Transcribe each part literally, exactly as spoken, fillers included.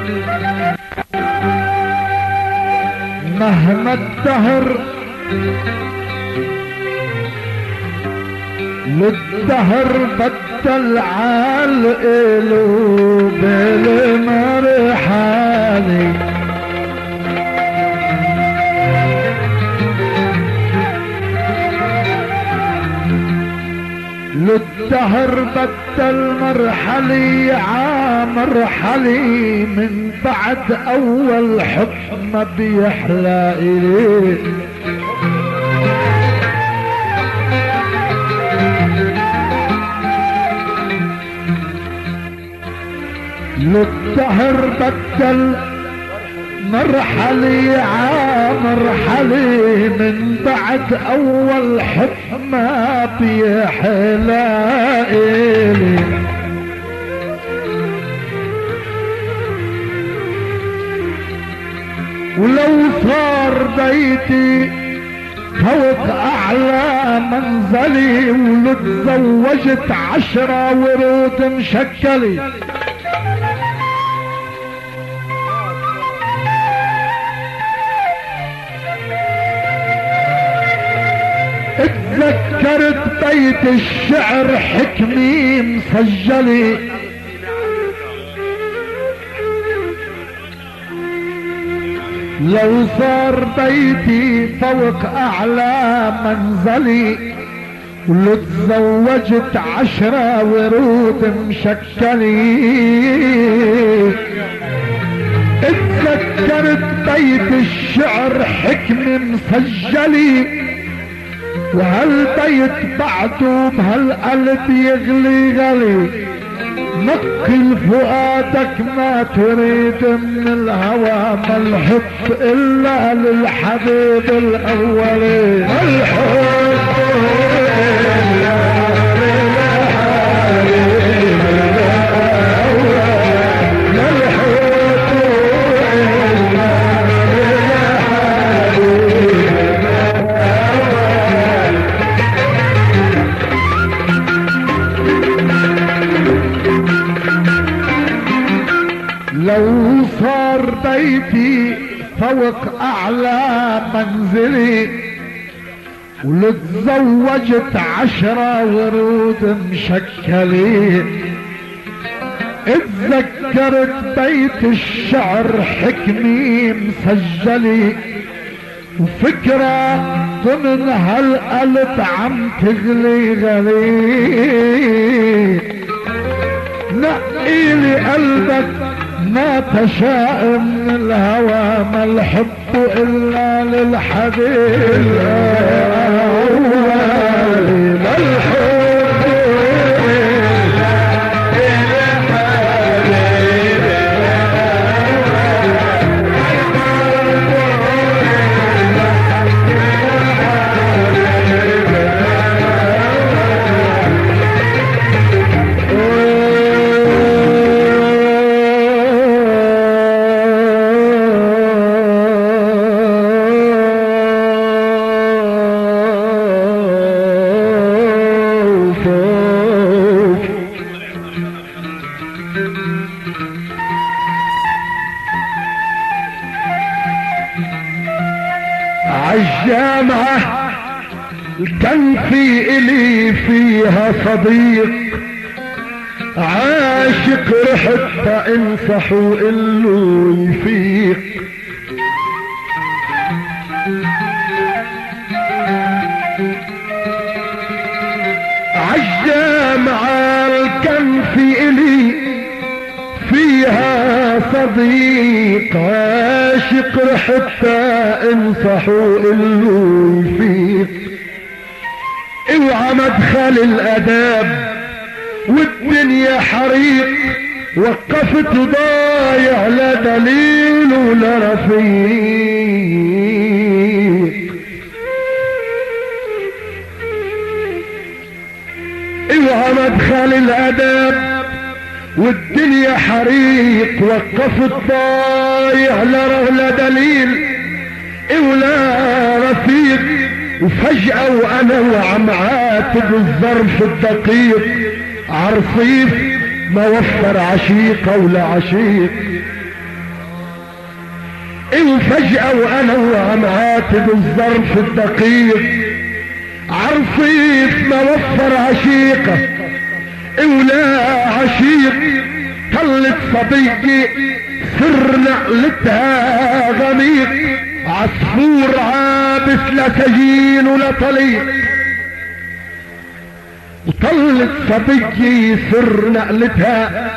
مهما الدهر للدهر بدل عالقلوب المرحالي للدهر بدل مرحلي عامرحلي من بعد اول حب ما بيحلى إليه للدهر بدل مرحلي عامرحلي من بعد اول حب ما بيحلى إلي ولو صار بيتي فوق اعلى منزلي ولو تزوجت عشرة ورود مشكلي اتذكرت بيت الشعر حكمي مسجلي لو صار بيتي فوق اعلى منزلي ولو تزوجت عشرة ورود مشكلي اتذكرت بيت الشعر حكمي مسجلي وهالبيت بعده بهالقلب يغلي غلي نقل فؤادك ما تريد من الهوى ما الحب الا للحبيب الاولي الحب الا للحبيب لو صار بيتي فوق اعلى منزلي ولو تزوجت عشرة ورود مشكلي اتذكرت بيت الشعر حكمي مسجلي وفكرة ضمن هالقلب عم تغلي غلي نقيلي قلبك ما تشاء من الهوى ما الحب الا للحبيب ما الحب الا للحبيب عالجامعة كان في إلي فيها صديق عاشق رحت انصح وقله يفيق عالجامعة كان في إلي فيها صديق عاشق حتى انصحوا له يفيق اوعى مدخل الاداب والدنيا حريق وقفت ضايع لا دليل ولا رفيق اوعى مدخل الاداب والدنيا حريق وقفت ضايع لا دليل ولا رفيق وفجأة وانا وعم عاتب الظرف الدقيق عرصيف ما وفر عشيقة ولا عشيق وفجأة وانا وعم عاتب الظرف الدقيق عرصيف ما وفر عشيقة ولا عشيق طلت صبية سر نقلتها غميق عصفور عابس لا سجين ولا طليق وطلت صبية سر نقلتها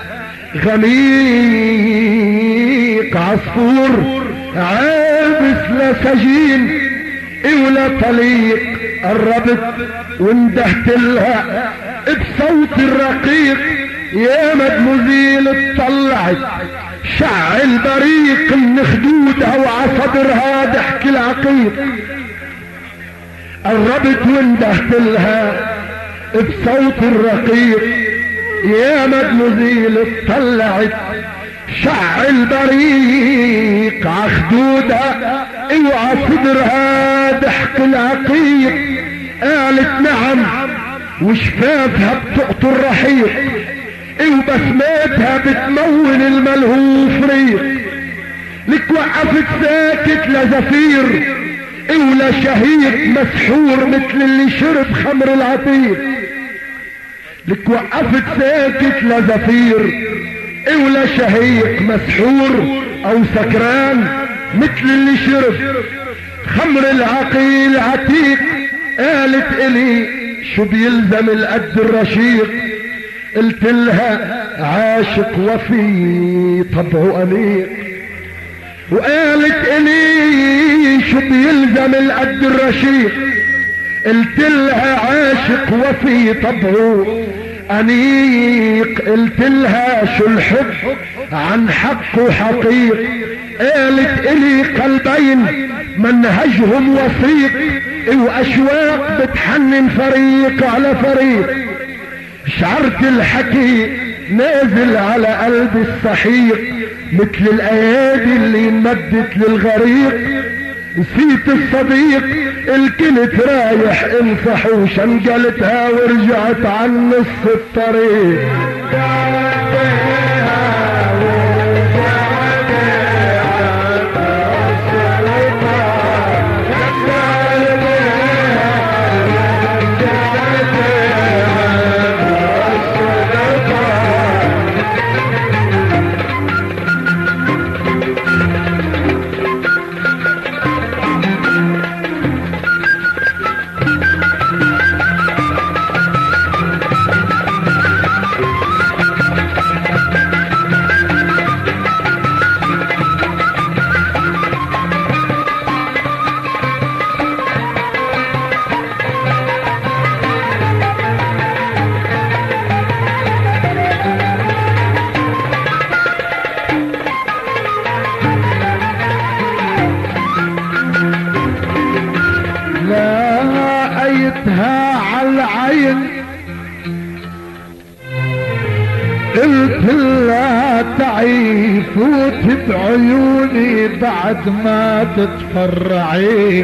غميق عصفور عابس لا سجين ولا طليق قربت واندهت لها بصوت الرقيق يا مدموزيل اطلعت شع البريق من خدودها وعصدرها ضحك العقيق قربت واندهت لها بصوت الرقيق يا مدموزيل اطلعت شع البريق عخدودها وعصدرها ضحك العقيق قالت نعم وشفافها بتقطر رحيق وبسماتها بتمون الملهوف ريق لك وقفت ساكت لا زفير ولا شهيق مسحور مثل اللي شرب خمر العطير لك وقفت ساكت لا زفير ولا شهيق مسحور او سكران مثل اللي شرب خمر العقيل عتيق قالت الي شو بيلزم القد الرشيق قلت لها عاشق وفي طبعه أنيق وقالت الي شو بيلزم القد الرشيق قلت لها عاشق وفي طبعه أنيق قلت لها شو الحب عن حقه حقيق قالت الي قلبين منهجهم وثيق واشواق بتحنن فريق على فريق شعرت الحكي نازل على قلبي السحيق مثل الايادي اللي مدت للغريق نسيت الصديق الكنت رايح انصح وشنقلتها ورجعت عن نص الطريق فوت بعيوني بعد ما تتفرعي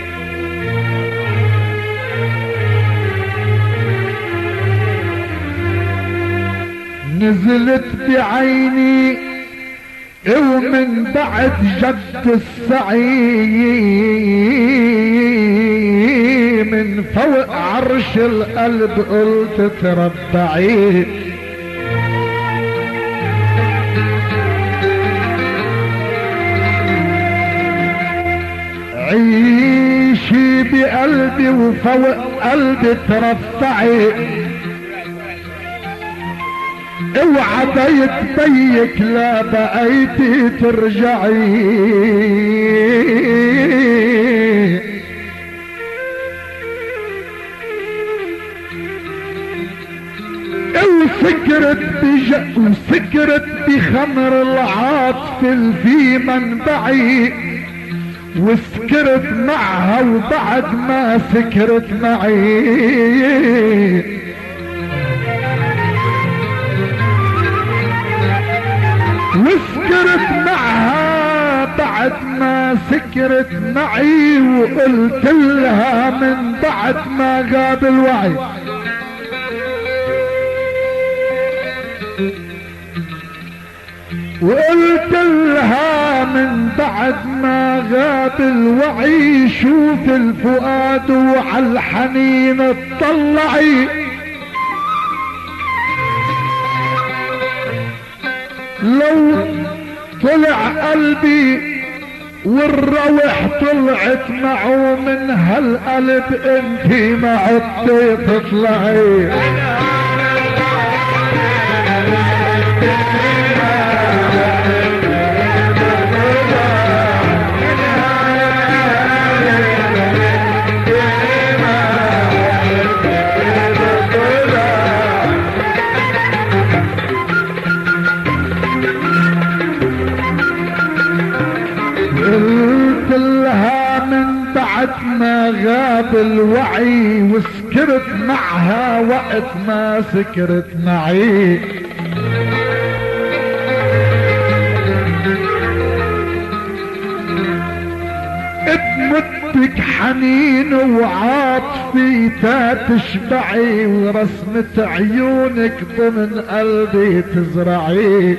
نزلت بعيني ومن بعد جد السعي من فوق عرش القلب قلت تربعي عيشي بقلبي وفوق قلبي ترفعي اوعى بيت بيك لا بقيتي ترجعي وسكرت بج... وسكرت بخمر العاطف في منبعي وسكرت معها وبعد ما سكرت معي وسكرت معها بعد ما سكرت معي وقلت لها من بعد ما غاب الوعي وقلت لها من بعد ما غاب الوعي شوف الفؤاد وعالحنين اطلعي، لو طلع قلبي والروح طلعت معه من هالقلب انتي ما عدتي تطلعي. قلت لها من بعد ما غاب الوعي وسكرت معها وقت ما سكرت معي، بمدك حنين وعاطفي تشبعي ورسمة عيونك ضمن قلبي تزرعي.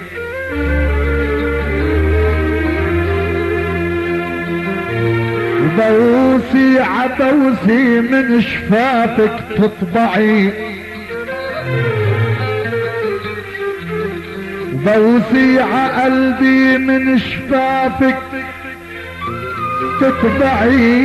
بوسي عبوسي من شفافك تطبعي، بوسي عقلبي من شفافك تطبعي،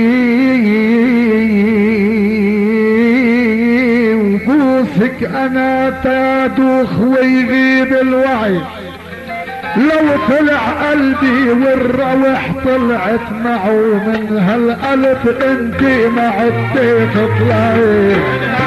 وبوسك انا تادوخ ويغيب الوعي، لو طلع قلبي والروح طلعت معه من هالقلب انتي ما عدتي تطلعي.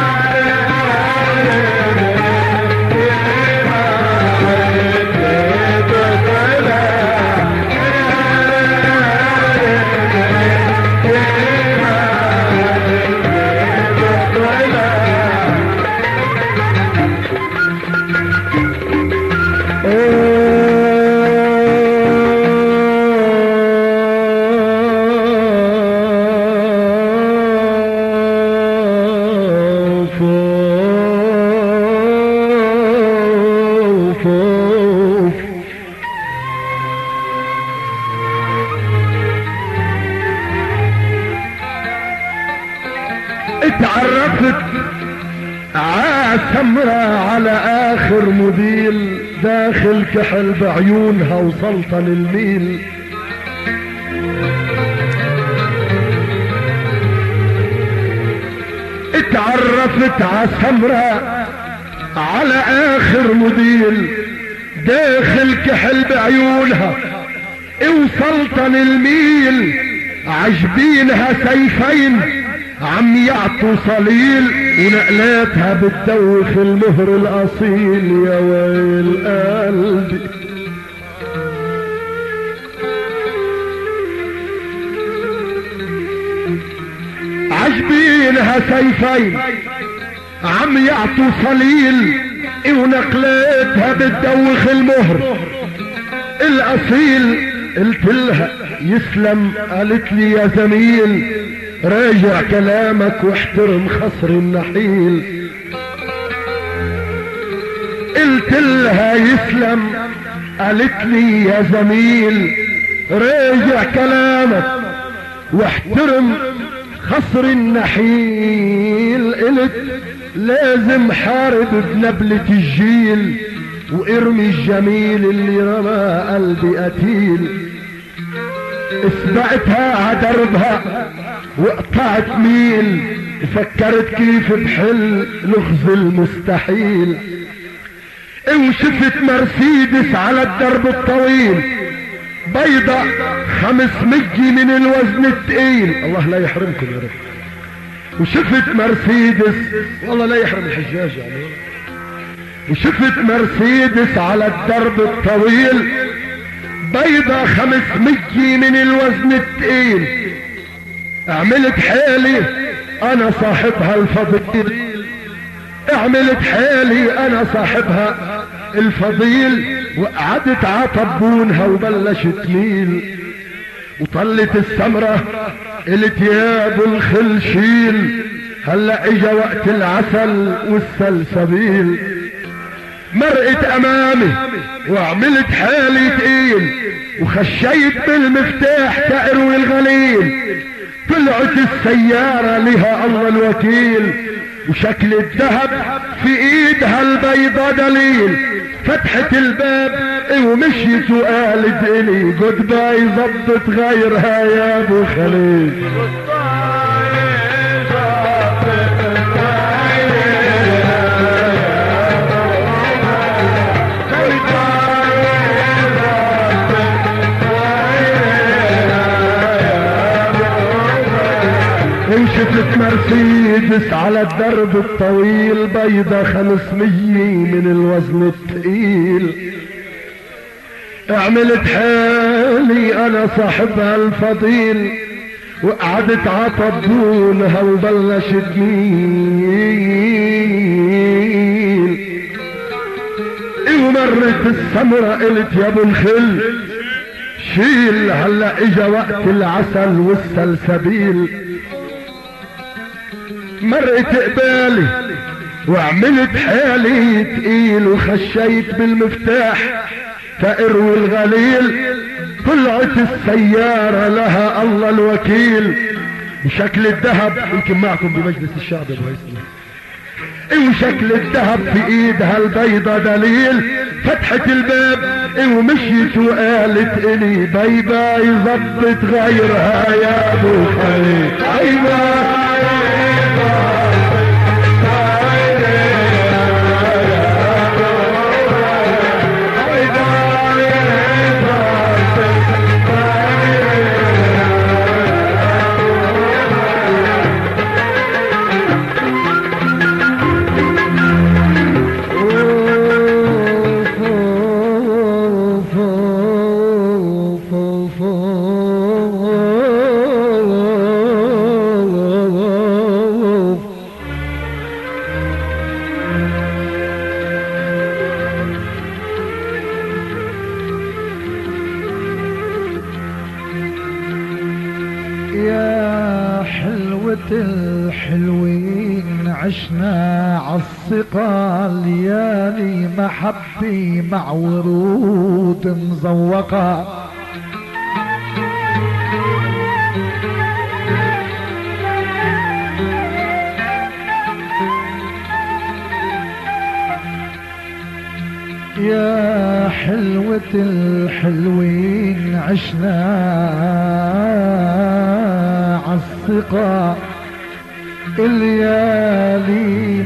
اتعرفت عاسمرة على اخر موديل داخل كحل بعيونها وصلت للميل، اتعرفت عاسمرة على اخر موديل داخل كحل بعيونها وصلت للميل، عجبينها سيفين عم يعطوا صليل ونقلاتها بتدوخ المهر الاصيل. يا ويل قلبي عجبينها سيفين عم يعطوا صليل ونقلاتها بتدوخ المهر الاصيل. قلت لها يسلم، قالت لي يا زميل راجع كلامك واحترم خصر النحيل. قلت لها يسلم، قالت لي يا زميل راجع كلامك واحترم خصر النحيل. قلت لازم حارب بنبلة الجيل وارمي الجميل اللي رمى قلبي قتيل. اسبقتها عدربها وقطعت ميل وفكرت كيف بحل لغز المستحيل. وشفت مرسيدس على الدرب الطويل بيضة خمس مجي من الوزن التقيل، الله لا يحرمكم يا رب. وشفت مرسيدس، والله لا يحرم الحجاج يعني. وشفت مرسيدس على الدرب الطويل بيضة خمس مجي من الوزن التقيل. اعملت حالي انا صاحبها الفضيل، اعملت حالي انا صاحبها الفضيل. وقعدت عطبونها وبلشت تميل وطلت السمرة قلت يا ابو الخلشيل هلا اجا وقت العسل والسلسبيل. مرقت امامي وعملت حالي تقيل وخشيت بالمفتاح كأروي الغليل. طلعت السيارة لها الله الوكيل وشكل الذهب في ايدها البيضة دليل. فتحت الباب ومشيت وقالت الي جود باي ظبط غيرها يا ابو خليل. وشفت مرسيدس على الدرب الطويل بيضة خمسمية من الوزن الثقيل. عملت حالي انا صاحبها الفضيل وقعدت عطبونها وبلشت تميل. ومرت السمرة قلت يا ابو الخل شيل هلا اجا وقت العسل والسلسبيل. مرقت قبالي وعملت حالي تقيل وخشيت بالمفتاح كأروي الغليل. طلعت السيارة لها الله الوكيل وشكل الذهب يمكن معكم بمجلس الشعب يا ابو هيثم. وشكل الذهب في ايدها البيضة دليل. فتحت الباب ومشيت وقالت الي باي باي ظبط غيرها يا ابو خليل. باي باي الحلوين عشنا عالثقة ليالي محبي مع ورود مزوقة. يا حلوة الحلوين عشنا عالثقة الليالي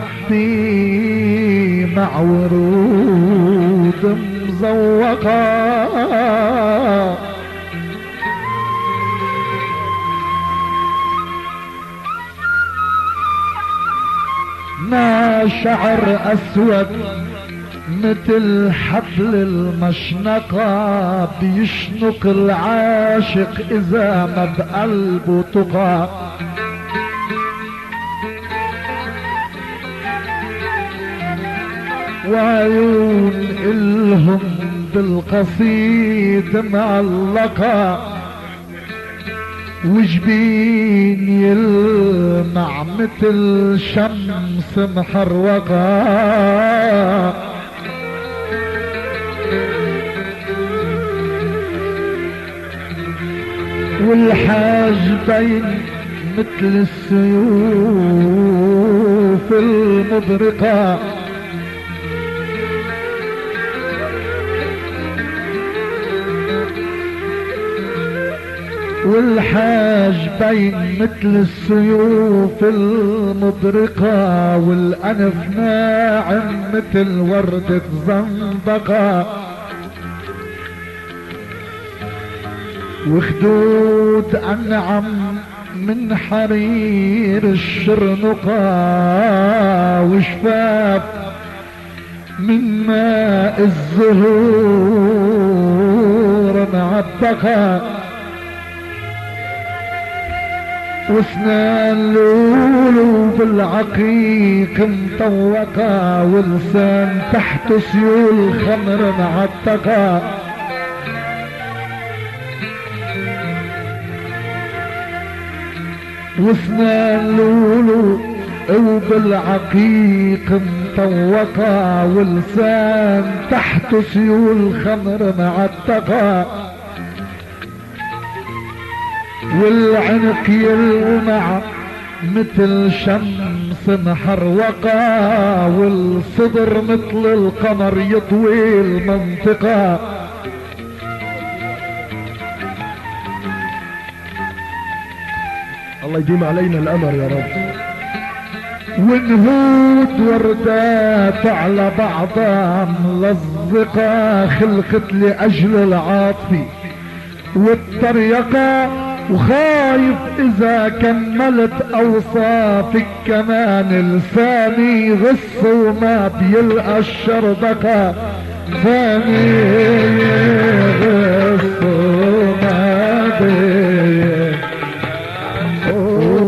محبي مع ورود مزوقة. ما شعر اسود مثل حبل المشنقة بيشنق العاشق اذا ما بقلبه تقى. وعيون الهم بالقصيد معلقة وجبين يلمع مثل شمس محروقة. والحاجبين مثل السيوف المبرقة. والحاجبين مثل السيوف المبرقة. والأنف ناعم مثل وردة زنبقة. وخدود أنعم من حرير الشرنقة. وشفاف من ماء الزهور معبقة. واسنان لولو بالعقيق مطوقة. ولسان تحت سيول خمر معتقة. واسنان لولو وبالعقيق متوقع ولسان تحت سيول خمر معتقة والعنق يلمع مثل شمس محروقة والصدر مثل القمر يطوي المنطقة الله يديم علينا الامر يا رب. ونهود وردات على بعضها ملزقة خلقت لأجل العاطفة والطريقة وخايف إذا كملت أوصافك كمان لساني غص وما بيلقى الشربقة ثاني غص وما بيلقى